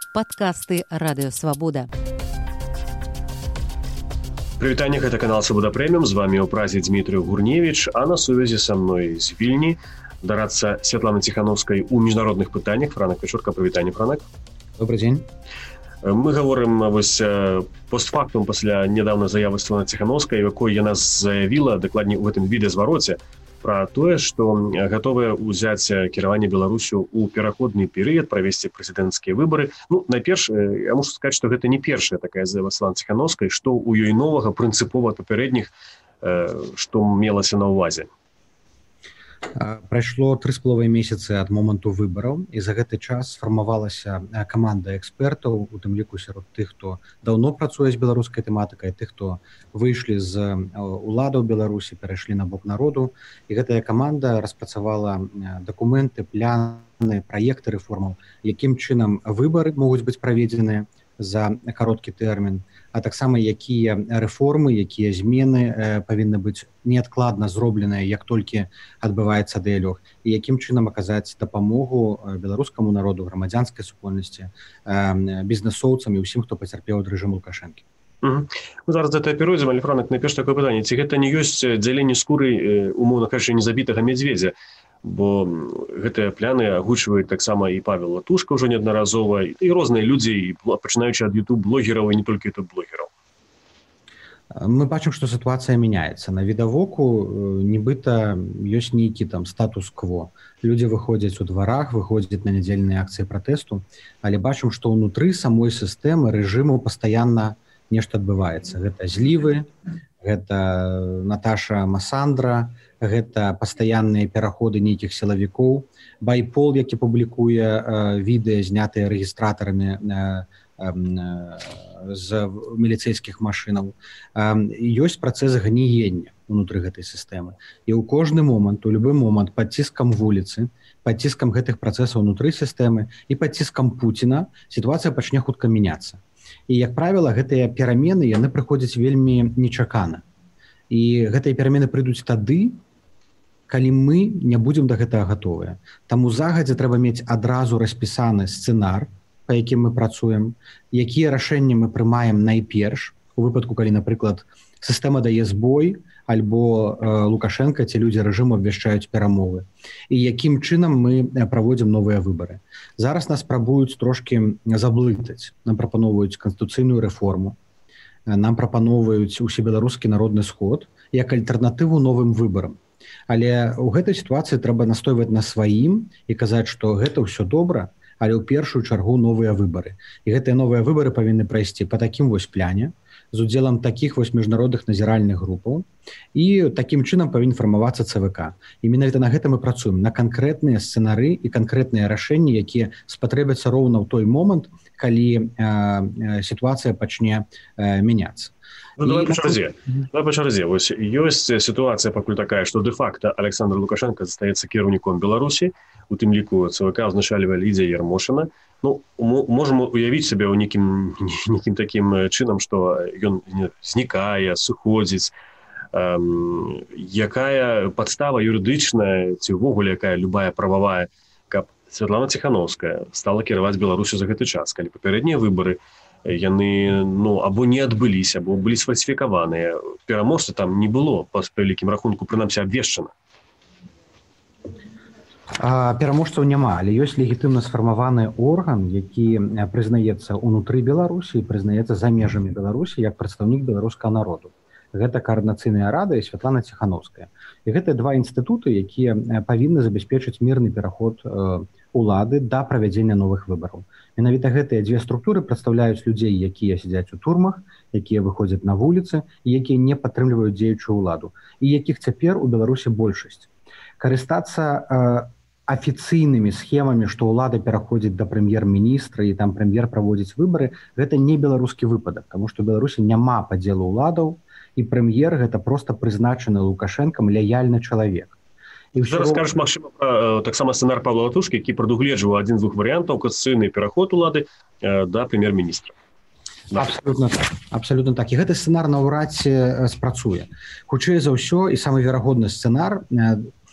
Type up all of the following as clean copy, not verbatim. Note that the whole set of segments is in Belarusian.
падкасты Радыёвабода. Прывітанне, гэта канал Свабода Прэміум, з вами ў празе Дмітрый Гурневіч, а на сувязі са мной з Вільні дарацца Святлана Ціхановскай у міжнародных пытаннях. Франак Печорка, прывітанне, Франак. Добрый дзень. Мы гаворым постфактум пасля нядаўна заявы Святланы Ціхановскай, якой яна заявіла, дакладней у гэтым відэазвароце, пра тое, што гатовыя ўзяць кіраванне Беларусю ў пераходны перыяд, правесці прэзідэнцкія выбары. Найперш, я мушу сказаць, што гэта не першая такая заява Святланы Ціхановскай, што ў ёй новага прынцыпова папярэдніх, што мелася на ўвазе. Прайшло 3,5 месяцы ад моманту выбараў, і за гэты час сфармавалася каманда экспертаў, у тым ліку сярод тых, хто даўно працуе з беларускай тэматыкай, тых, хто выйшлі з уладаў Беларусі, перайшлі на бок народу. І гэтая каманда распрацавала дакументы, пляны, праекты рэформаў, якім чынам выбары могуць быць праведзеныя за кароткі тэрмін, а таксама якія рэформы, якія змены павінны быць неадкладна зробленыя, як толькі адбываецца дыялог, і якім чынам аказаць дапамогу беларускаму народу, грамадзянскай супольнасці, бізнэсоўцам і ўсім, хто пацярпеў ад рэжыму Лукашэнкі. Мы зараз да гэтага перайдзем, але, Франак, найперш такое пытанне: ці гэта не ёсць дзяленне скуры, умоўна кажучы, незабітага мядзведзя? Бо гэтыя пляны агучваюць таксама і Павел Латушка ўжо неаднаразова, і розныя людзі, пачынаючы ад YouTube-блогераў і не толькі YouTube-блогераў. Мы бачым, што сітуацыя мяняецца. На відавоку нібыта ёсць нейкі там статус-кво. Людзі выходзяць у дварах, выходзяць на нядзельныя акцыі пратэсту, але бачым, што ўнутры самой сістэмы рэжыму пастаянна нешта адбываецца. Гэта злівы, гэта Наташа Масандра, гэта пастаянныя пераходы нейкіх сілавікоў, байпол, які публікуе відэа, знятыя рэгістратарамі з міліцэйскіх машынаў. Ёсць працэс гніення ўнутры гэтай сістэмы. І ў кожны момант, у любы момант, пад ціскам вуліцы, пад ціскам гэтых працэсаў ўнутры сістэмы і пад ціскам Пуціна сітуацыя пачне хутка мяняцца. І, як правіла, гэтыя перамены, яны прыходзяць вельмі нечакана. І гэтыя перамены прыйдуць тады, калі мы не будзем да гэтага гатовыя. Таму загадзя трэба мець адразу распісаны сцэнар, па якім мы працуем, якія рашэнні мы прымаем найперш, у выпадку, калі, напрыклад, сістэма дае збой, альбо Лукашенка ці людзі рэжыму абвяшчаюць перамовы, і якім чынам мы праводзім новыя выбары. Зараз нас спрабуюць трошкі заблытаць. Нам прапаноўваюць канстытуцыйную рэформу, нам прапаноўваюць усебеларускі народны сход як альтэрнатыву новым выбарам. Але ў гэтай сітуацыі трэба настойваць на сваім і казаць, што гэта ўсё добра, але ў першую чаргу новыя выбары. І гэтыя новыя выбары павінны прайсці па такім вось пляне, з удзелам такіх вось міжнародных назіральных групаў, і такім чынам павінен фармавацца ЦВК. І менавіта на гэта мы працуем, на канкрэтныя сцэнары і канкрэтныя рашэнні, якія спатрэбяцца роўна ў той момант, калі сітуацыя пачне мяняцца. Давай па чарзе. Вось ёсць сітуацыя пакуль такая, што дэ-факта Александр Лукашенко застаецца кіраўніком Беларусі, у тым ліку ЦВК ўзначальвае Лідзія Ярмошына. Можам уявіць сабе ў нейкім такім чынам, што ён знікае, сыходзіць. Якая падстава юрыдычная, ці ўвогуле якая любая прававая, каб Святлана Ціхановская стала кіраваць Беларусю за гэты час, калі папярэднія выбары яны або не адбыліся, або былі сфальсіфікаваныя. Пераможцы там не было, па вялікім рахунку, прынамсі абвешчана. Пераможцаў няма, але ёсць легітымна сфармаваны орган, які прызнаецца ўнутры Беларусі і прызнаецца за межамі Беларусі як прадстаўнік беларускага народу. Гэта Каардынацыйная рада і Святлана Ціхановская. І гэта два інстытуты, якія павінны забяспечыць мірны пераход улады да правядзення новых выбараў. Менавіта гэтыя дзве структуры прадстаўляюць людзей, якія сядзяць у турмах, якія выходзяць на вуліцы і якія не падтрымліваюць дзеючую ўладу, і якіх цяпер у Беларусі большасць. Карыстацца афіцыйнымі схемамі, што ўлада пераходзіць да прэм'ер-міністра і там прэм'ер праводзіць выбары, гэта не беларускі выпадак, таму што ў Беларусі няма падзелу ўладаў, і прэм'ер гэта проста прызначаны Лукашэнкам лаяльны чалавек. Зараз скажаш, магчыма, пра таксама сцэнар Павла Латушкі, які прадугледжваў адзін з двух варыянтаў, кансцыйны пераход улады да прэм'ер-міністра. Абсолютно так. Абсолютно так. І гэты сцэнар наўрад ці спрацуе. Хутчэй за ўсё, і самы верагодны сцэнар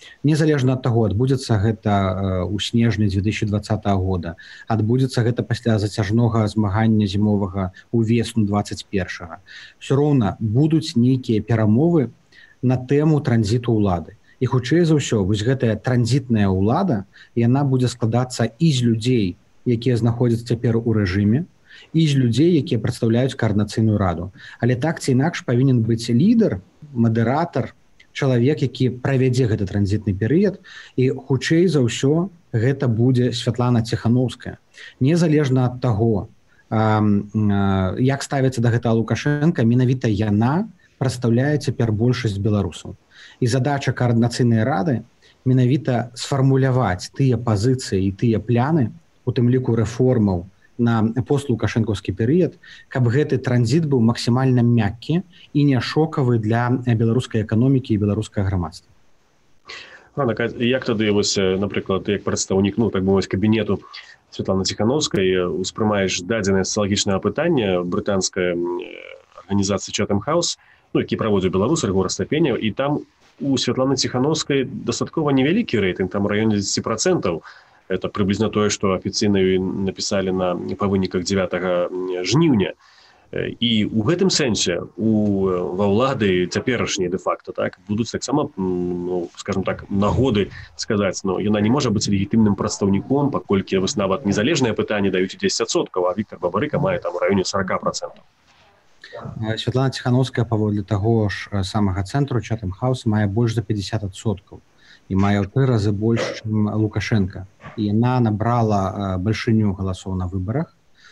Незалежна ад таго, адбудзецца гэта ў снежні 2020 года, адбудзецца гэта пасля зацяжнога змагання зімовага ў весну 21-га. Ўсё роўна будуць нейкія перамовы на тэму транзіту ўлады. І хутчэй за ўсё, вось гэтая транзітная ўлада, яна будзе складацца і з людзей, якія знаходзяцца цяпер у рэжыме, і з людзей, якія прадстаўляюць каардынацыйную раду. Але так ці інакш павінен быць лідар, мадэратар, чалавек, які правядзе гэты транзітны перыяд, і хутчэй за ўсё гэта будзе Святлана Ціхановская. Незалежна ад таго, як ставіцца да гэтага Лукашенка, менавіта яна прадстаўляе цяпер большасць беларусаў. І задача каардынацыйнай рады менавіта сфармуляваць тыя пазіцыі і тыя пляны, у тым ліку рэформаў на постлукашэнкаўскі перыяд, каб гэты транзіт быў максімальна мяккі і не шокавы для беларускай эканомікі і беларускага грамадства. Анна, як тады, напрыклад, як прадстаўнік, так мовіць, кабінету Святланы Ціхановскай успрымаеш дадзенае сацыялагічнае апытанне брытанскай арганізацыі Chatham House, які праводзіў беларусы Рыгора Стапеняў, і там у Святланы Ціхановскай дастаткова невялікі рэйтынг, там у раёне 10%. Это прыблізна тое, што афіцыйна напісалі па выніках 9 жніўня. І ў гэтым сэнсе ва ўлады цяперашняй дэ-факта будуць таксама, скажем так, нагоды сказаць, яна не можа быць легітымным прадстаўніком, паколькі нават незалежнае пытанне даюць 10%, а Віктор Бабарыка мае там у раёне 40%. Святлана Ціхановская паводле таго ж самага цэнтру Chatham House мае больш за 50% і мае ў 3 разы больш, чым Лукашенка. І яна набрала бальшыню галасоў на выбарах.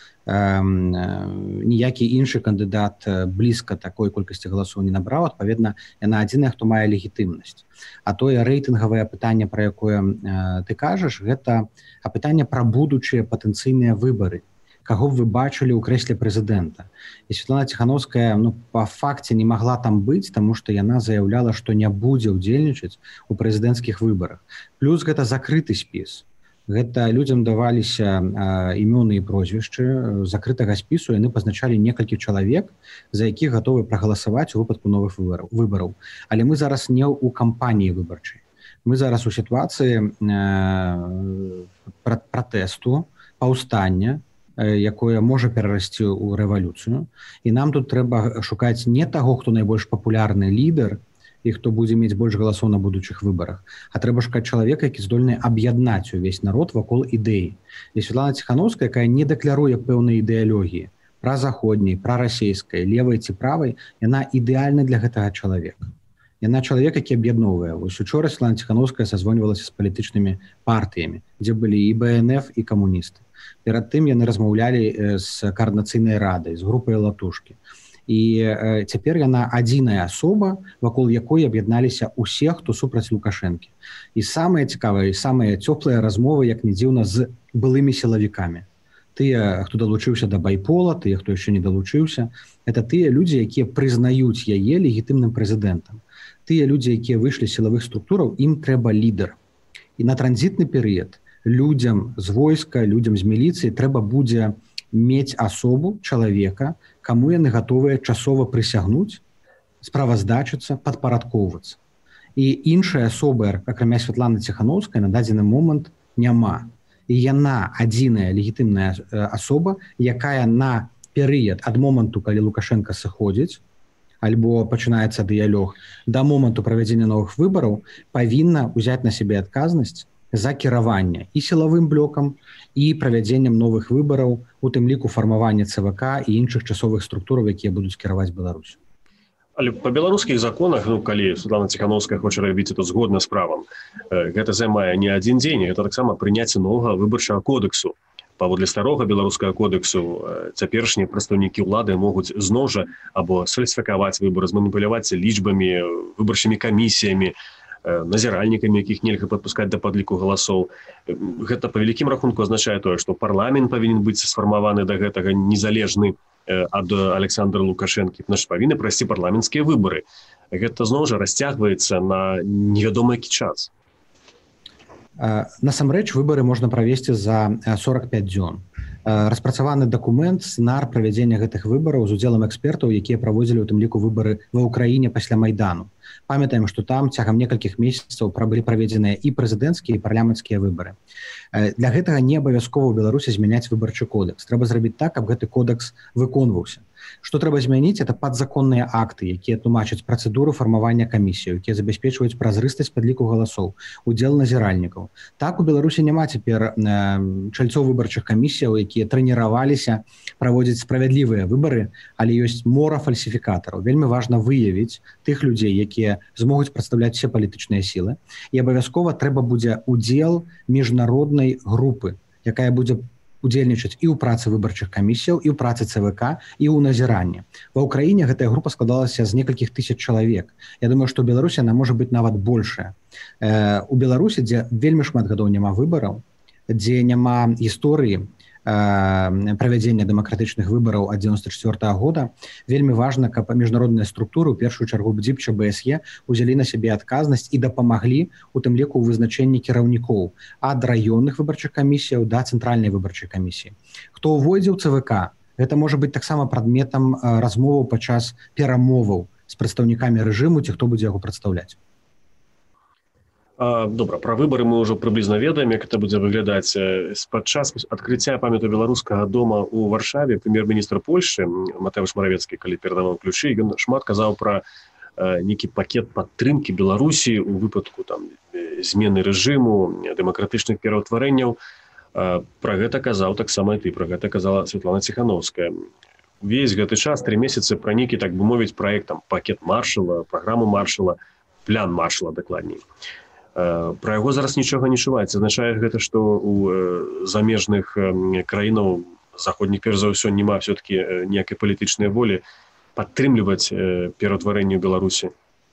Ніякі іншы кандыдат блізка такой колькасці галасоў не набраў, адпаведна, яна адзіная, хто мае легітымнасць. А тое рэйтынгавае пытанне, пра якое ты кажаш, гэта пытанне пра будучыя патэнцыйныя выбары. Каго б вы бачылі ў крэсле прэзідэнта. І Святлана Ціхановская па факце не магла там быць, таму што яна заяўляла, што не будзе ўдзельнічаць у прэзідэнцкіх выбарах. Плюс гэта закрыты спіс. Гэта людзям даваліся імёны і прозвішчы закрытага спісу, яны пазначалі некалькі чалавек, за якіх гатовы прагаласаваць у выпадку новых выбараў. Але мы зараз не ў кампаніі выбарчай. Мы зараз у сітуацыі пратэсту, паўстання, якое можа перарасці ў рэвалюцыю. І нам тут трэба шукаць не таго, хто найбольш папулярны лідар і хто будзе мець больш галасоў на будучых выбарах, а трэба шукаць чалавека, які здольны аб'яднаць увесь народ вакол ідэі. І Святлана Ціхановская, якая не дакляруе пэўнай ідэалогіі пра заходняй, пра расейскай, левай ці правай, яна ідэальна для гэтага чалавека. Яна чалавек, які аб'ядноўвае. Вось учора Святлана Ціхановская сазвоньвалася з палітычнымі партыямі, дзе былі і БНФ, і камуністы. Перад тым яны размаўлялі з каардынацыйнай радай, з групай латушкі. І цяпер яна адзіная асоба, вакол якой аб'ядналіся ўсе, хто супраць Лукашэнкі. І самае цікавае, самыя цёплыя размовы, як не дзіўна, з былымі сілавікамі. Тыя, хто далучыўся да байпола, тыя, хто яшчэ не далучыўся, это тыя людзі, якія прызнаюць яе легітымным прэзідэнтам. Тыя людзі, якія выйшлі з сілавых структураў, ім трэба лідар. І на транзітны перыяд людзям з войска, людзям з міліцыі трэба будзе мець асобу, чалавека, каму яны гатовыя часова прысягнуць, справаздачыцца, падпарадкоўвацца. І іншай асобы, акрамя Святланы Ціхановскай, на дадзены момант няма. І яна адзіная легітымная асоба, якая на перыяд ад моманту, калі Лукашенка сыходзіць, альбо пачынаецца дыялог, да моманту правядзення новых выбараў, павінна ўзяць на сябе адказнасць за кіраванне і сілавым блокам, і правядзеннем новых выбараў, у тым ліку фармавання ЦВК і іншых часовых структураў, якія будуць кіраваць Беларусю. Але па беларускіх законах, калі Святлана Ціхановская хоча рабіць это згодна з правам, гэта займае не адзін дзень, гэта таксама прыняцце новага выбарчага кодексу. Паводле старога беларускага кодексу цяперашнія прадстаўнікі ўлады могуць зноў жа або сфальсіфікаваць выбары, зманіпуляваць лічбамі, выбарчымі камісіямі, назіральнікамі, якіх нельга падпускаць да падліку галасоў. Гэта па вялікім рахунку азначае тое, што парламент павінен быць сфармаваны да гэтага незалежны ад Александра Лукашэнкі. Значыць, павінны прайсці парламенцкія выбары. Гэта зноў жа расцягваецца на невядомы які час. Насамрэч, выбары можна правесці за 45 дзён. Распрацаваны дакумент, сцэнар правядзення гэтых выбараў з удзелам экспертаў, якія праводзілі ў тым ліку выбары ва ўкраіне пасля Майдану. Памятаем, што там цягам некалькіх месяцаў былі праведзеныя і прэзідэнцкія і парламенцкія выбары. Для гэтага не абавязкова ў Беларусі змяняць выбарчы кодекс. Трэба зрабіць так, каб гэты кодекс выконваўся. Што трэба змяніць, это падзаконныя акты, якія тлумачаць працэдуру фармавання камісіяў, якія забяспечваюць празрыстасць падліку галасоў, удзел назіральнікаў. Так у Беларусі няма цяпер чальцоў выбарчых камісіяў, якія трэніраваліся праводзіць справядлівыя выбары, але ёсць мора фальсіфікатараў. Вельмі важна выявіць тых людзей, якія змогуць прадстаўляць усе палітычныя сілы, і абавязкова трэба будзе удзел міжнароднай групы, якая будзе удзельнічаць і ў працы выбарчых камісіяў, і ў працы ЦВК, і ў назіранні. Ва ўкраіне гэтая група складалася з некалькіх тысяч чалавек. Я думаю, што ў Беларусі она можа быць нават большая. У Беларусі, дзе вельмі шмат гадоў няма выбараў, дзе няма гісторыі правядзення дэмакратычных выбараў ад 94 года, вельмі важна, каб міжнародныя структуры, у першую чаргу БДИП, ЧБСЕ, узялі на сябе адказнасць і дапамаглі у тым ліку ў вызначэнні кіраўнікоў ад раённых выбарчых камісіяў да цэнтральнай выбарчай камісіі. Хто ўвойдзе ў ЦВК, гэта можа быць таксама прадметам размоваў падчас перамоваў з прадстаўнікамі рэжыму, ці хто будзе яго прадстаўляць. Добра, пра выбары мы ўжо прыблізна ведаем, як это будзе выглядаць. Падчас адкрыцця памятаю беларускага дома ў Варшаве прэм'ер-міністр Польшчы Матэўш Маравецкі, калі перадаваў ключы, ён шмат казаў пра нейкі пакет падтрымкі Беларусі ў выпадку там змены рэжыму, дэмакратычных пераўтварэнняў. Пра гэта казаў таксама і ты, пра гэта казала Святлана Ціхановская. Увесь гэты час, 3 месяцы, пра нейкі, так бы мовіць, праект, там, пакет Маршала, праграму Маршала, план Маршала, дакладней. Пра яго зараз нічога не чуваецца. Азначае гэта, што ў замежных краінаў заходніх, перш за ўсё, няма все-таки ніякай палітычнай волі падтрымліваць пераўтварэнне ў Беларусі.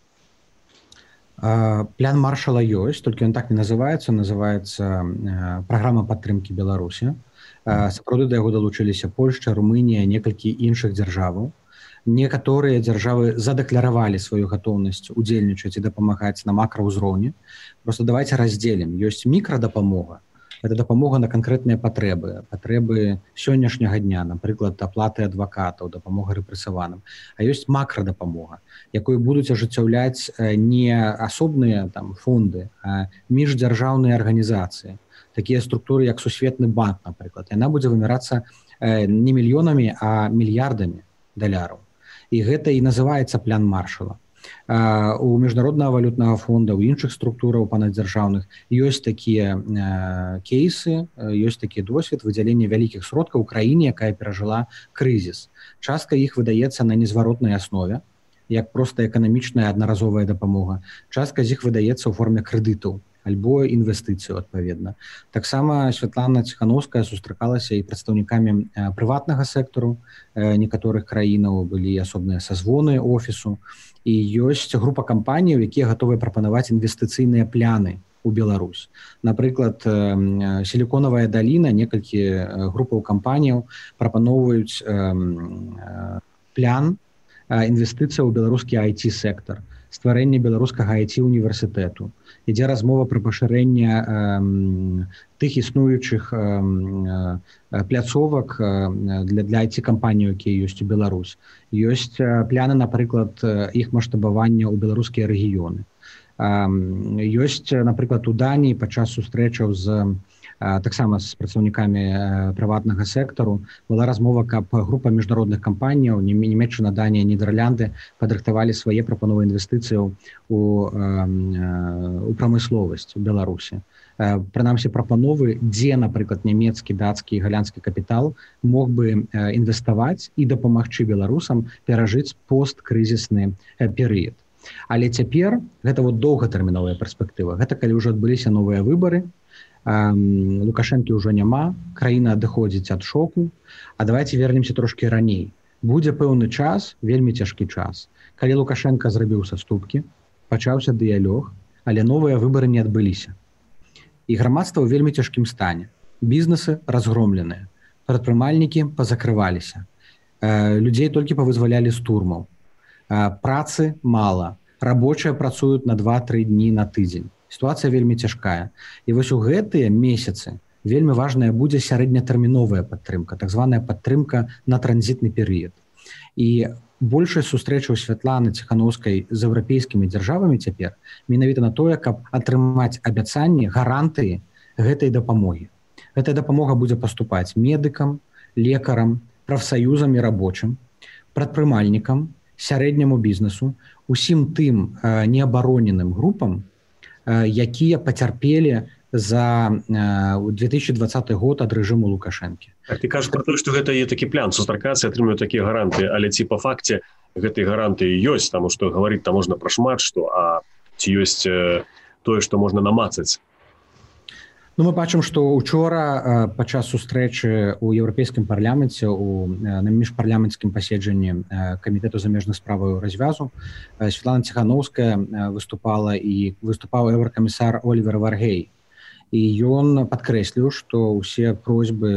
План Маршала ёсць, толькі ён так не называецца, праграма падтрымкі Беларусі. Сапраўды да яго далучыліся Польшча, Румынія, некалькі іншых дзяржаваў. Некаторыя дзяржавы задэкларавалі сваю гатоўнасць удзельнічаць і дапамагаць на макраўзроўні. Просто давайте раздзелім. Ёсць мікрадапамога. Гэта дапамога на канкрэтныя патрэбы сённяшняга дня, напрыклад, аплаты адвакатаў, дапамога рэпрэсаваным. А ёсць макрадапамога, якую будуць ажыццяўляць не асобныя там фонды, а міждзяржаўныя арганізацыі. Такія структуры, як Сусветны банк, напрыклад. Яна будзе вымярацца не мільёнамі, а мільярдамі даляраў. І гэта і называецца план Маршала. У міжнароднага валютнага фонда, у іншых структураў панадзяржаўных ёсць такія кейсы, ёсць такі досвед выдзялення вялікіх сродкаў у краіне, якая перажыла крызіс. Частка іх выдаецца на незваротнай аснове, як проста эканамічная аднаразовая дапамога. Частка з іх выдаецца ў форме крэдытаў альбо інвестыцыю, адпаведна. Таксама Святлана Ціхановская сустракалася і прадстаўнікамі прыватнага сектару некаторых краінаў, былі асобныя сазвоны офісу, і ёсць група кампаніяў, якія гатовыя прапанаваць інвестыцыйныя пляны у Беларусь. Напрыклад, Сіліконавая даліна, некалькі групаў кампаніяў прапаноўваюць плян інвестыцыяў у беларускі IT-сектар, стварэнне беларускага IT-універсітэту. Ідзе размова пра пашырэнне тых існуючых пляцовак для IT-кампаній, якія ёсць у Беларусь. Ёсць пляны, напрыклад, іх маштабавання ў беларускія рэгіёны. Ёсць, напрыклад, у Даніі падчас сустрэчаў таксама з прадстаўнікамі прыватнага сектару была размова, каб група міжнародных кампаніяў, Нямецчына, Данія, Нідерлянды падрыхтавалі свае прапановы інвестыцыяў у прамысловасць у Беларусі. Прынамсі прапановы, дзе, напрыклад, нямецкі, дацкі і галандскі капітал мог бы інвеставаць і дапамагчы беларусам перажыць посткрызісны перыяд. Але цяпер гэта доўгатэрміновая перспектыва. Гэта калі ўжо адбыліся новыя выбары, Лукашэнкі ўжо няма, краіна адыходзіць ад шоку. А давайте вернемся трошкі раней. Будзе пэўны час, вельмі цяжкі час, калі Лукашенко зрабіў саступкі, пачаўся дыялог, але новыя выбары не адбыліся. І грамадства ў вельмі цяжкім стане. Бізнесы разгромленыя, прадпрымальнікі пазакрываліся, людзей толькі павызвалялі з турмаў, працы мала, рабочыя працуюць на 2-3 дні на тыдзень. Сітуацыя вельмі цяжкая. І вось у гэтыя месяцы вельмі важная будзе сярэднятэрміновая падтрымка, так званая падтрымка на транзітны перыяд. І большасць сустрэчаў Святланы Ціханаўскай з еўрапейскімі дзяржавамі цяпер менавіта на тое, каб атрымаць абяцанні, гарантыі гэтай дапамогі. Гэтая дапамога будзе паступаць медыкам, лекарам, прафсаюзам і рабочым, прадпрымальнікам, сярэдняму бізнесу, усім тым неабароненым групам, якія пацярпелі за 2020 год ад рэжыму Лукашэнкі. Ты кажаш про то, што гэта є такі план сустракацца, атрымліваюць такія гарантыі, але ці па факце гэтай гарантыі ёсць, таму што гаварыць там можна пра шмат што, а ці ёсць тое, што можна намацаць? Ну, мы бачым, што учора падчас сустрэчы ў еўрапейскім парламенце на міжпарламенцкім паседжанні камітэту замежных справаў развязу Святлана Ціханаўская выступаў еўракамісар Олівер Варгей. І ён падкрэсліў, што ўсе просьбы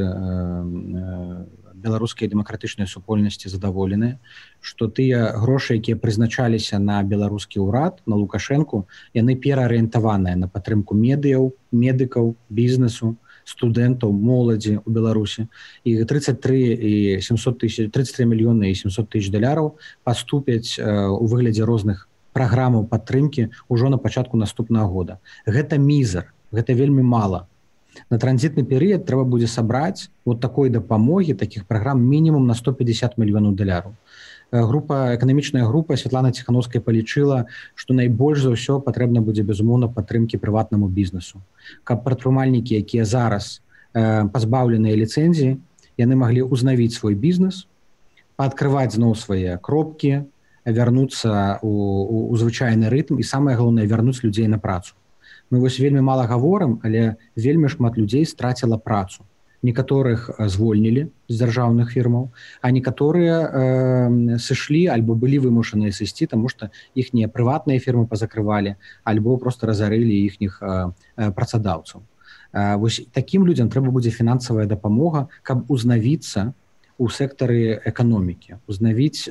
беларускай дэмакратычнай супольнасці задаволеныя, што тыя грошы, якія прызначаліся на беларускі ўрад, на Лукашэнку, яны пераарыентаваныя на падтрымку медыкаў, бізнесу, студэнтаў, моладзі ў Беларусі. І 33 мільёны і 700 тысяч даляраў паступяць у выглядзе розных праграмаў падтрымкі ўжо на пачатку наступнага года. Гэта мізер. Гэта вельмі мала. На транзітны перыяд трэба будзе сабраць вот такой дапамогі, такіх праграм мінімум на 150 мільёнаў даляраў. Эканамічная група Святланы Ціханаўскай палічыла, што найбольш за ўсё патрэбна будзе, безумоўна, падтрымкі прыватнаму бізнесу. Каб прадпрымальнікі, якія зараз пазбаўленыя ліцэнзіі, яны маглі ўзнавіць свой бізнес, паадкрываць зноў свае кропкі, вярнуцца ў звычайны рытм і, самае галоўнае, вярнуць людзей на працу. Мы вось вельмі мала гаворым, але вельмі шмат людзей страціла працу. Некаторых звольнілі з дзяржаўных фірмаў, а некаторыя сышлі альбо былі вымушаныя сысці, таму што іхнія прыватныя фірмы пазакрывалі, альбо проста разарылі іхніх працадаўцаў. Вось такім людзям трэба будзе фінансавая дапамога, каб узнавіцца у сектары эканомікі, узнавіць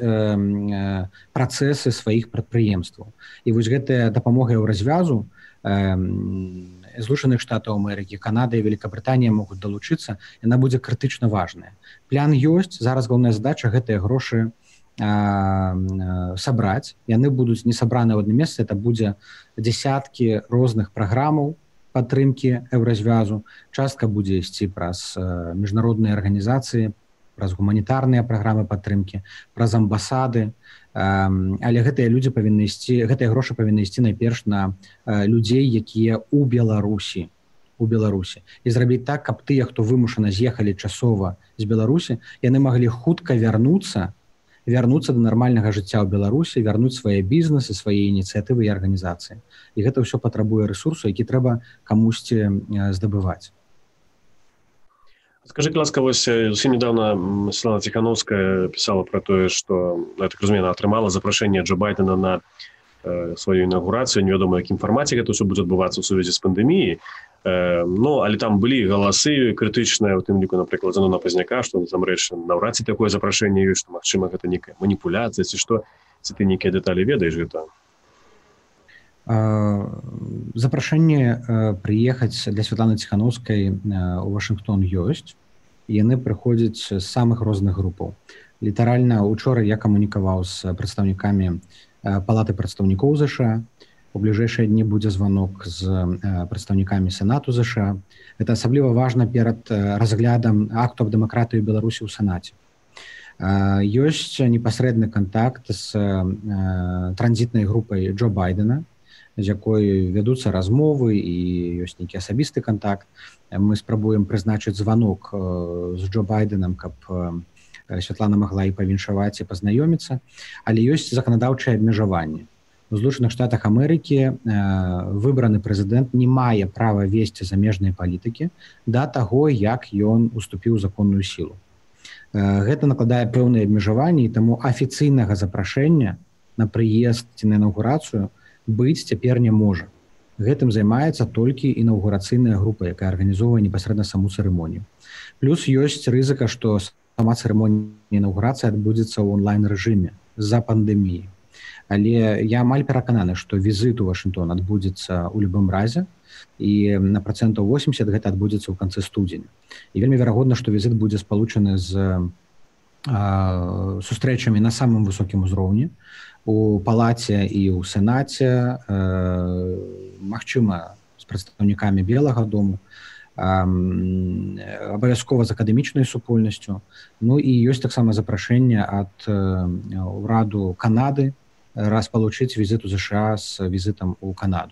працэсы сваіх прадпрыемстваў. І вось гэтая дапамога ў развязу Злучаных Штатаў Амерыкі, Канада і Великабрытанія могуць далучыцца, яна будзе крытычна важная. План ёсць, зараз галоўная задача гэтыя грошы сабраць. Яны будуць не сабраны ў адным месцы, это будзе дзясяткі розных праграмаў падтрымкі еўразвязу. Частка будзе ісці праз міжнародныя арганізацыі, праз гуманітарныя праграмы падтрымкі, праз амбасады. Але гэтыя грошы павінны ісці найперш на людзей, якія ў Беларусі. І зрабіць так, каб тыя, хто вымушана з'ехалі часова з Беларусі, яны маглі хутка вярнуцца до нармальнага жыцця ў Беларусі, вярнуць свае бізнесы, свае ініцыятывы і арганізацыі. І гэта ўсё патрабуе рэсурсу, які трэба камусьці здабываць. Скажи, ласка, вось зусім недавно Святлана Ціханаўская пісала про тое, што, я так разумею, атрымала запрашэнне Джо Байдена на сваю інаўгурацыю. Невядома, якім фармаце гэта ўсё будзе адбывацца ў сувязі з пандэміяй. Але там былі галасы крытычныя, у тым ліку, напрыклад, Зянона Пазняка, што насамрэч наўрад ці такое запрашэнне ёсць, што, магчыма, гэта нейкая маніпуляцыя, ці што, ці ты нейкія дэталі ведаеш гэта? Запрашэнне прыехаць для Святланы Ціханаўскай у Вашынгтон ёсць. Яны прыходзяць з самых розных групаў. Літаральна учора я камунікаваў з прадстаўнікамі Палаты прадстаўнікоў ЗША. У бліжэйшыя дні будзе званок з прадстаўнікамі Сенату ЗША. Гэта асабліва важна перад разглядам акту аб дэмакратыі Беларусі ў Сенаце. Ёсць непасрэдны кантакт з транзітнай групай Джо Байдена, з якой вядуцца размовы і ёсць нейкі асабісты кантакт. Мы спрабуем прызначыць званок з Джо Байденам, каб Святлана магла і павіншаваць і пазнаёміцца, але ёсць заканадаўчыя абмежаванні. У Злучаных Штатах Амерыкі выбраны прэзідэнт не мае права весці замежнай палітыкі да таго, як ён уступіў законную сілу. Гэта накладае пэўныя абмежаванні, і таму афіцыйнага запрашэння на прыезд ці на інаўгурацыю быць цяпер не можа. Гэтым займаецца толькі інаўгурацыйная група, якая арганізоўвае непасрэдна саму цырымонію. Плюс ёсць рызыка, што сама цырымонія інаўгурацыі адбудзецца ў онлайн-рэжыме з-за пандэміі. Але я амаль перакананы, што візіт у Вашынгтон адбудзецца ў любым разе, і на 80% гэта адбудзецца ў канцы студзеня. І вельмі верагодна, што візіт будзе спалучаны з сустрэчамі на самым высокім узроўні у палаце і ў сенаце, магчыма, з прадстаўнікамі Белага дому, абавязкова з акадэмічнай супольнасцю. Ну і ёсць таксама запрашэнне ад ураду Канады распалучыць візіт у ЗША з візітам у Канаду.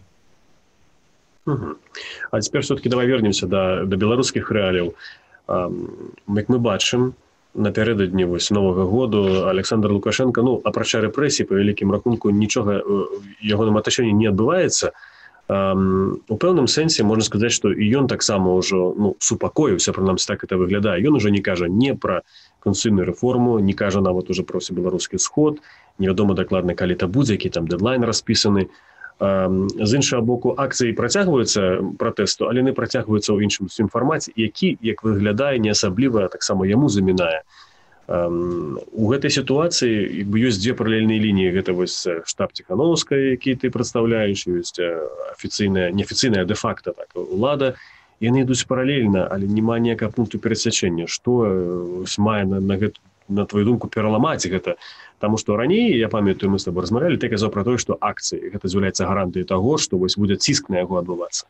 А цяпер все-таки давай вернемся да беларускіх рэаліяў. Як мы бачым, напярэдадні Новага году Александр Лукашенко, апрача рэпрэсій, па вялікім рахунку, нічога ягоным атачэнні не адбываецца. У пэўным сэнсе можна сказаць, што і ён таксама ўжо супакоіўся, прынамсі так это выглядае. Ён ужо не кажа не пра канстытуцыйную рэформу, не кажа нават уже пра беларускі сход, невядома дакладна, калі это будзе, які там дэдлайн распісаны. З іншага боку, акцыі працягваюцца пратэсту, але яны працягваюцца ў іншым фармаце, які, як выглядае, не асабліва таксама яму замінае. У гэтай сітуацыі ёсць дзве паралельныя лініі. Гэта штаб Ціхановскай, які ты прадстаўляеш, ёсць афіцыйная, неафіцыйная дэ-факта улада. Яны ідуць паралельна, але няма ніякага пункту перасячэння. Што мае на твою думку пераламаць гэта? Таму што раней, я памятаю, мы з тобой размаўлялі, ты казаў пра тое, што акцыі гэта з'яўляецца гарантыяй таго, што будзе ціск на яго адбывацца.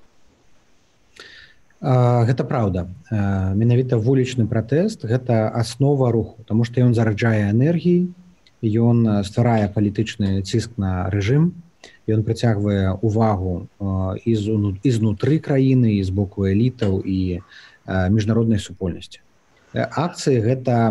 Гэта праўда. Менавіта вулічны пратэст гэта аснова руху, таму што ён зараджае энергіяй, ён стварае палітычны ціск на рэжым, ён прыцягвае увагу і знутры краіны, і з боку элітаў і міжнароднай супольнасці. Акцыі гэта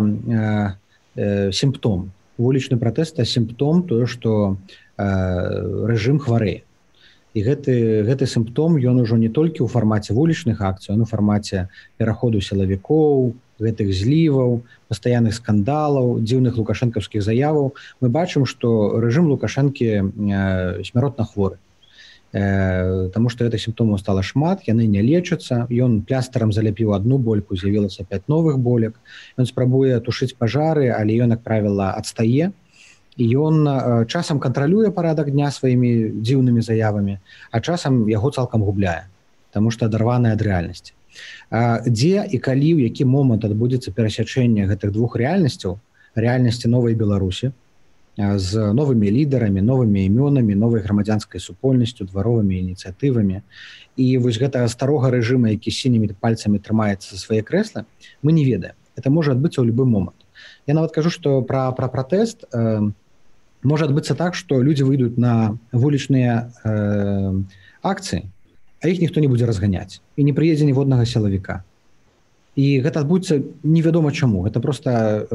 сімптом. Вулічны пратэст – сімптом тое, што рэжым хварэе. І гэты сімптом, ён ужо не толькі ў фармаце вулічных акцый, ён у фармаце пераходу сілавікоў, гэтых зліваў, пастаянных скандалаў, дзіўных лукашэнкаўскіх заяваў. Мы бачым, што рэжым Лукашэнкі смяротна хворы. Таму што гэтых сімптомаў стала шмат, яны не лечацца, ён плястарам заляпіў адну больку, з'явілася 5 новых болек, ён спрабуе тушыць пажары, але ён, як правіла, адстае, і ён часам кантралюе парадак дня сваімі дзіўнымі заявамі, а часам яго цалкам губляе, таму што адарваная ад рэальнасці. Дзе і калі, у які момант адбудзецца перасячэнне гэтых двух рэальнасцяў, рэальнасці новай Беларусі, з новымі лідарамі, новымі імёнамі, новай грамадзянскай супольнасцю, дваровымі ініцыятывамі. І вось гэтага старога рэжыма, які сінімі пальцамі трымаецца за свае крэслы, мы не ведаем. Это можа адбыцца ў любы момант. Я нават кажу, што пра пратэст можа адбыцца так, што людзі выйдуць на вулічныя акцыі, а іх ніхто не будзе разганяць. І не прыедзе ніводнага сілавіка. І гэта адбудзецца невядома чаму. Гэта проста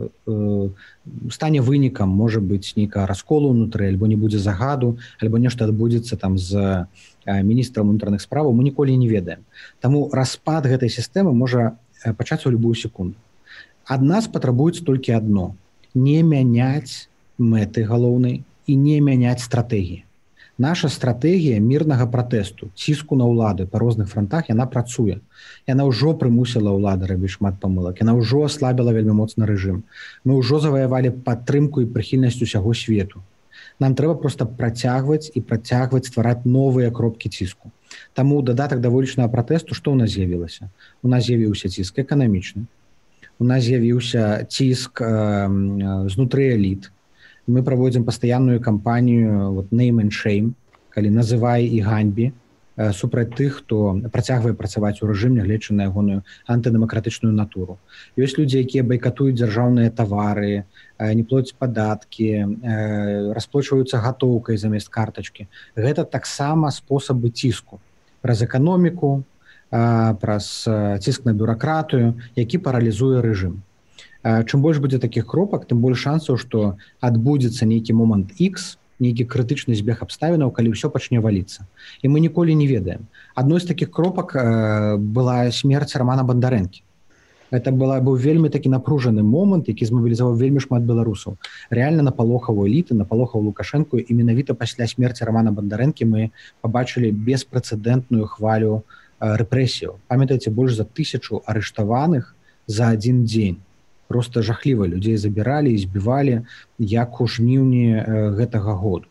стане вынікам, можа быць, нейкага расколу ўнутры, альбо не будзе загаду, альбо нешта адбудзецца там з міністрам унутраных справаў, мы ніколі не ведаем. Таму распад гэтай сістэмы можа пачацца ў любую секунду. Ад нас патрабуецца толькі адно: не мяняць мэты галоўнай і не мяняць стратэгіі. Наша стратэгія мірнага пратэсту, ціску на ўлады па розных фронтах, яна працуе. Яна ўжо прымусіла ўлады рабіць шмат памылак. Яна ўжо аслабіла вельмі моцна рэжым. Мы ўжо заваявалі падтрымку і прыхільнасць усяго свету. Нам трэба проста працягваць ствараць новыя кропкі ціску. Таму дадатак да вулічнага пратэсту што ў нас з'явілася? У нас з'явіўся ціск эканамічны. У нас з'явіўся ціск знутры эліт. Мы праводзім пастаянную кампанію name and shame, калі называй і ганьбі, супраць тых, хто працягвае працаваць у рэжыме, нягледзячы на ягоную антыдэмакратычную натуру. Ёсць людзі, якія байкатуюць дзяржаўныя тавары, не плоцяць падаткі, расплочваюцца гатоўкай замест картачкі. Гэта таксама спосабы ціску праз эканоміку, праз ціск на бюракратыю, які паралізуе рэжым. Чым больш будзе такіх кропак, тым больш шансаў, што адбудзецца нейкі момант X, нейкі крытычны збег абставінаў, калі ўсё пачне валіцца. І мы ніколі не ведаем. Адной з такіх кропак была смерць Рамана Бандарэнкі. Гэта быў вельмі такі напружаны момант, які змабілізаваў вельмі шмат беларусаў. Рэальна напалохаў эліты, напалохаў Лукашэнку, і менавіта пасля смерці Рамана Бандарэнкі мы пабачылі беспрэцэдэнтную хвалю рэпрэсіяў. Памятаеце, больш за 1000 арыштаваных за адзін дзень. Просто жахліва людзей забіралі і збівалі, як у жніўні гэтага году.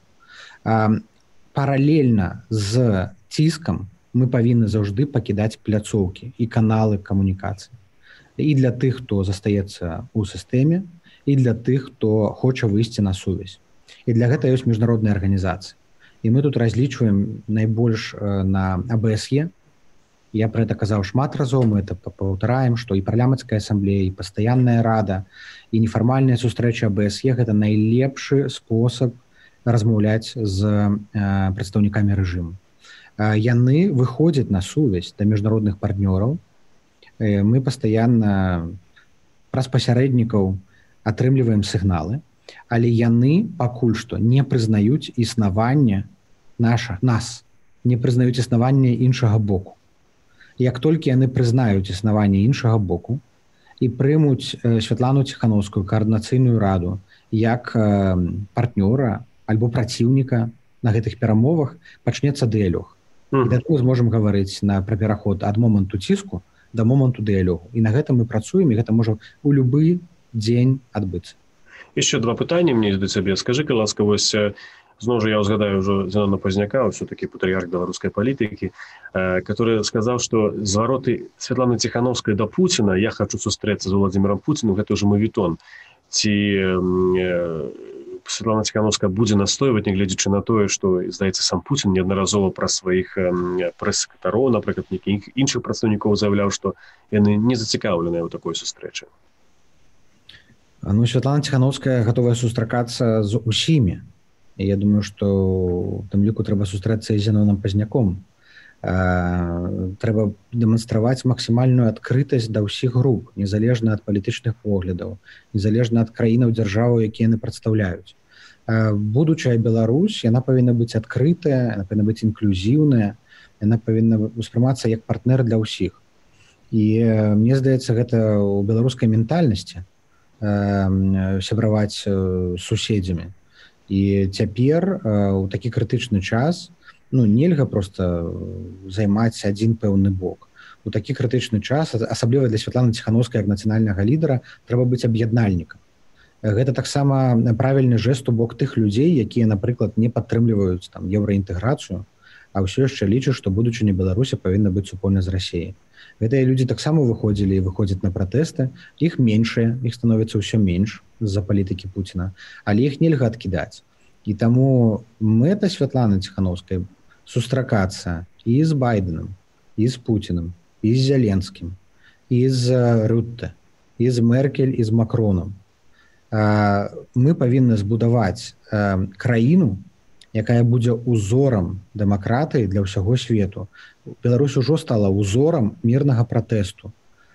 Паралельна з ціскам мы павінны заўжды пакідаць пляцоўкі і каналы камунікацыі. і для тых, хто застаецца ў сістэме, і для тых, хто хоча выйсці на сувязь. І для гэта ёсць міжнародныя арганізацыі. І мы тут разлічваем найбольш на АБСЕ. Я про это казаў шмат разоў, мы это паўтараем, што і парламенцкая асамблея, і пастаянная рада, і нефармальныя сустрэчы АБСЕ гэта найлепшы спосаб размаўляць з прадстаўнікамі рэжыму. Яны выходзяць на сувязь да міжнародных партнёраў. Мы пастаянна праз пасярэднікаў атрымліваем сігналы, але яны пакуль што не прызнаюць існаванне нас, не прызнаюць існаванне іншага боку. Як толькі яны прызнаюць існаванне іншага боку і прымуць Святлану Ціхановскую каардынацыйную раду як партнёра альбо праціўніка на гэтых перамовах, пачнецца дыялог. І так мы зможам гаварыць пра пераход ад моманту ціску да моманту дыялогу. І на гэта мы працуем, і гэта можа ў любы дзень адбыцца. Еще два пытання мне да цябе. Скажы, ласка, вось зноў жа я ўзгадаю ўжо Зенона Пазняка, ўсё-такі патрыярх беларускай палітыкі, который сказаў, што звароты Святланы Ціхановскай да Пуціна, я хочу сустрэцца з Владзімірам Пуціным, гэта ўжо мавітон. Ці Святлана Ціхановская будзе настойваць, нягледзячы на тое, што, здаецца, сам Пуцін неаднаразова праз сваіх прэс-сакратароў, напрыклад, нейкіх іншых прадстаўнікоў заяўляў, што яны не зацікаўленыя ў такой сустрэчы. Ну, Святлана Ціхановская гатовая сустракацца з усімі. Я думаю, што ў тым ліку трэба сустрэцца і з Зеноном Пазняком. Трэба дэманстраваць максімальную адкрытасць да ўсіх груп, незалежна ад палітычных поглядаў, незалежна ад краінаў дзяржаваў, якія яны прадстаўляюць. Будучая Беларусь, яна павінна быць адкрытая, яна павінна быць інклюзіўная, яна павінна ўспрымацца як партнер для ўсіх. І мне здаецца, гэта ў беларускай ментальнасці сябраваць з суседзямі. І цяпер у такі крытычны час нельга просто займаць адзін пэўны бок. У такі крытычны час, асабліва для Святланы Ціхановскай як нацыянальнага лідара, трэба быць аб'яднальнікам. Гэта таксама правільны жэст у бок тых людзей, якія, напрыклад, не падтрымліваюць еўраінтэграцыю, а ўсё яшчэ лічаць, што будучыня Беларусі павінна быць супольна з Расіяй. Гэтыя людзі таксама выходзілі і выходзяць на пратэсты. Іх меншае, іх становіцца ўсё менш з-за палітыкі Пуціна, але іх нельга адкідаць. І таму мэта Святланы Ціхановскай сустракацца і з Байденом, і з Пуціным, і з Зеленскім, і з Рютте, і з Меркель, і з Макроном. Мы павінны збудаваць краіну, якая будзе ўзорам дэмакратыі для ўсяго свету. Беларусь ужо стала ўзорам мірнага пратэсту.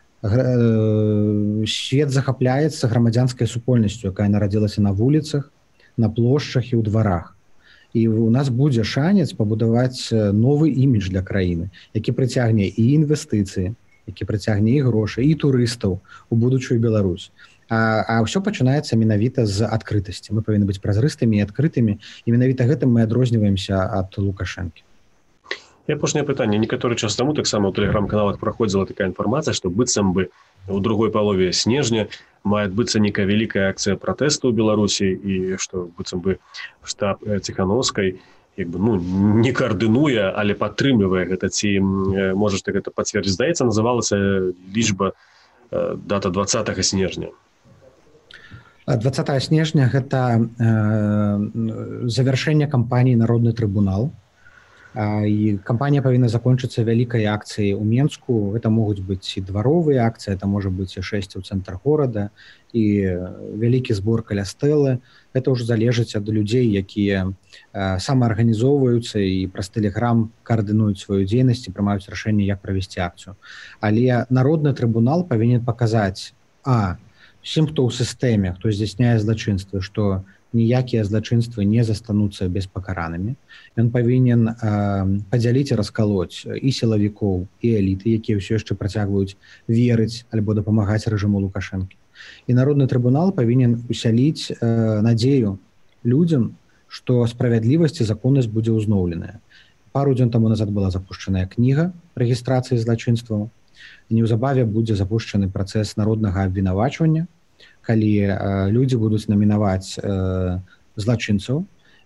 Свет захапляецца грамадзянскай супольнасцю, якая нарадзілася на вуліцах, на плошчах і ў дварах. І у нас будзе шанец пабудаваць новы імідж для краіны, які прыцягне і інвестыцыі, які прыцягне і грошы, і турыстаў у будучую Беларусь. А ўсё пачынаецца менавіта з адкрытасці. Мы павінны быць празрыстымі і адкрытымі, і менавіта гэтым мы адрозніваемся ад Лукашэнкі. І апошняе пытанне. Некаторы час таму таксама ў тэлеграм-каналах праходзіла такая інфармацыя, што быццам бы у другой палове снежня мае адбыцца нейкая вялікая акцыя пратэсту ў Беларусі і што быццам бы штаб Ціхановскай не каардынуе, але падтрымлівае гэта. Ці можаш ты гэта пацвердзіць? Здаецца, называлася лічба дата 20 снежня. 20 снежня гэта завяршэнне кампаніі «Народны трыбунал». І кампанія павінна закончыцца вялікай акцыяй у Менску. Гэта могуць быць і дваровыя акцыі, это можа быць і шэсце ў цэнтр горада, і вялікі збор каля стэлы. Гэта ўжо залежыць ад людзей, якія самаарганізоўваюцца і праз тэлеграм каардынуюць сваю дзейнасць і прымаюць рашэнне, як правесці акцыю. Але Народны трыбунал павінен паказаць усім, хто ў сістэме, хто здзяйсняе злачынствы, што ніякія злачынствы не застануцца беспакаранымі. Ён павінен падзяліць і раскалоць і сілавікоў, і эліты, якія ўсё яшчэ працягваюць верыць альбо дапамагаць рэжыму Лукашэнкі. І Народны трыбунал павінен усяліць надзею людзям, што справядлівасць і законнасць будзе ўзноўленая. Пару дзён таму назад была запушчаная кніга рэгістрацыі злачынстваў. Неўзабаве будзе запушчаны працэс народнага абвінавачвання, калі людзі будуць намінаваць злачынцаў,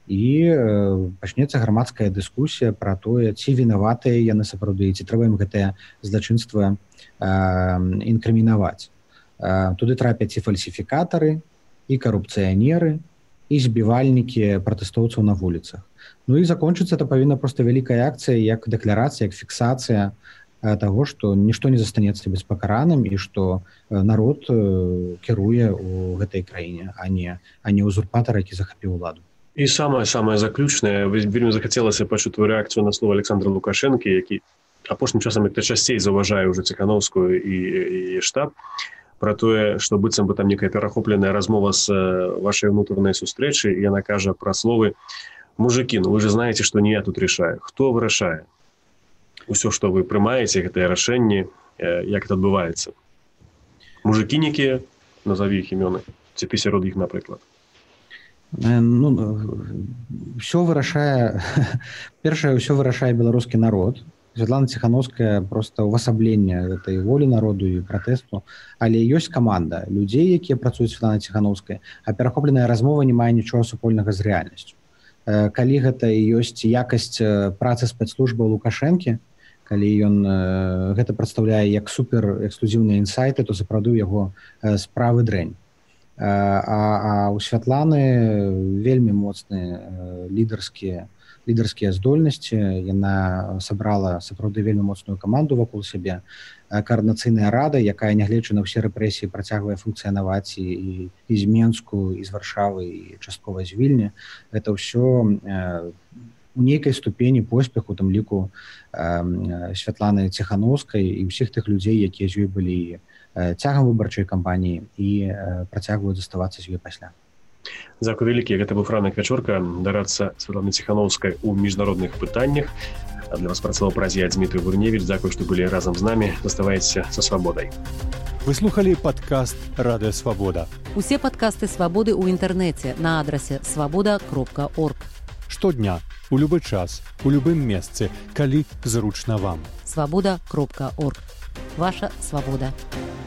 і пачнецца грамадская дыскусія пра тое, ці вінаватыя яны сапраўды, ці трэба ім гэтае злачынства інкрымінаваць. Туды трапяць і фальсіфікатары, і карупцыянеры, і збівальнікі пратэстоўцаў на вуліцах. Ну і закончыцца это павінна проста вялікая акцыя, як дэкларацыя, як фіксацыя таго, што нішто не застанецца беспакараным і што народ кіруе ў гэтай краіне, а не узурпатар, які захапіў уладу. І самае заключнае, вельмі захацелася пачуць твою рэакцыю на слова Александра Лукашэнкі, які апошнім часам як-то часцей заўважае ўжо Ціханаўскую і штаб, пра тое, што быццам бы там некая перахопленая размова з вашай унутранай сустрэчы, і яна кажа пра словы: «Мужики, ну вы же знаете, что не я тут решаю. Хто вырашае? Усё, што вы прымаеце, гэтыя рашэнні, як это адбываецца? Мужики некія, назаві іх імёны, ці ты сярод іх, напрыклад». Ну, ўсё вырашае, першае, ўсё вырашае беларускі народ. Святлана Ціханаўская проста ўвасабленне гэтай волі народу і пратэсту, але ёсць каманда людзей, якія працуюць з Святланай Ціханаўскай, а перахопленая размова не мае нічога супольнага з рэальнасцю. Калі гэта ёсць якасць працы спецслужбаў Лукашэнкі, калі ён гэта прадстаўляе як супер эксклюзіўныя інсайты, то сапраўды яго справы дрэнь. А у Святланы вельмі моцныя лідарскія здольнасці, яна сабрала сапраўды вельмі моцную каманду вакол сябе, каардынацыйная рада, якая, нягледзячы на ўсе рэпрэсіі, працягвае функцыянаваць і з Менску, і з Варшавы, і часткова з Вільні. Гэта ўсё у нейкай ступені поспеху, у тым ліку Святланы Ціханаўскай і ўсіх тых людзей, якія з ёй былі цягам выбарчай кампаніі і працягваюць заставацца з ёй пасля. Дзякуй вялікі. Гэта быў Франак Вячорка, дарадца Святланы Ціханаўскай у міжнародных пытаннях. А для вас працаваў празія Дмітрый Гурневіч. Дзякуй, што былі разам з намі. Заставайцеся са свабодай. Вы слухали падкаст «Радыё Свабода». Усе падкасты «Свабоды» ў інтэрнэце на адрасе swaboda.org. Штодня, у любы час, у любым месцы, калі зручна вам. swaboda.org. Ваша свабода.